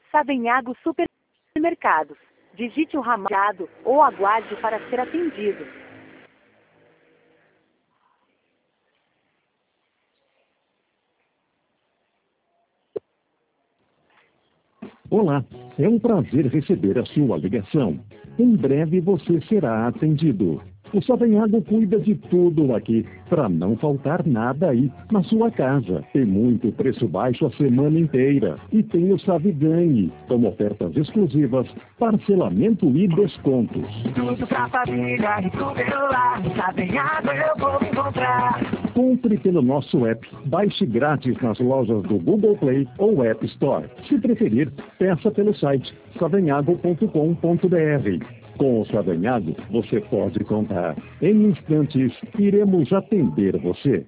Savenhago Supermercados. Digite o ramado ou aguarde para ser atendido. Olá, é um prazer receber a sua ligação. Em breve você será atendido. O Savenhago cuida de tudo aqui, para não faltar nada aí na sua casa. Tem muito preço baixo a semana inteira. E tem o Saviganhe, com ofertas exclusivas, parcelamento e descontos. Tudo pra família e pro celular, no Savenhago eu vou encontrar. Compre pelo nosso app, baixe grátis nas lojas do Google Play ou App Store. Se preferir, peça pelo site savenhago.com.br. Com o Savenhago, você pode contar. Em instantes, iremos atender você.